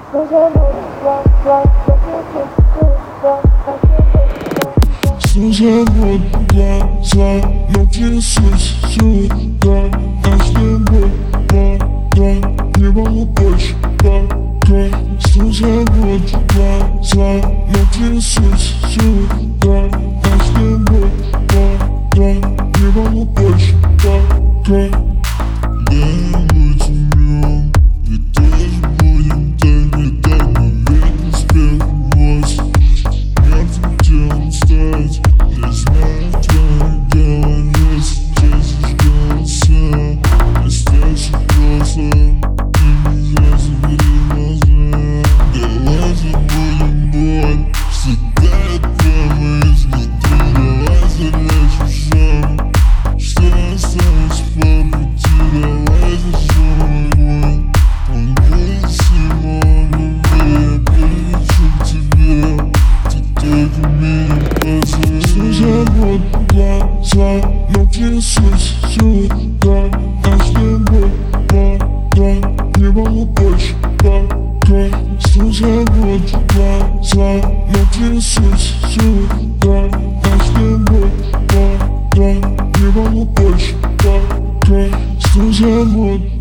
Слушай, вот глаза, но трясусь сюда. А с тобой пока не могу больше пока. Слушай, вот глаза, но трясусь сюда. А с тобой пока не могу больше пока. Вот глаза, но трясусь сюда. А с тобой пока не могу больше пока. Слушай, вот глаза, но трясусь сюда. А с тобой пока не могу больше пока. Слушай, вот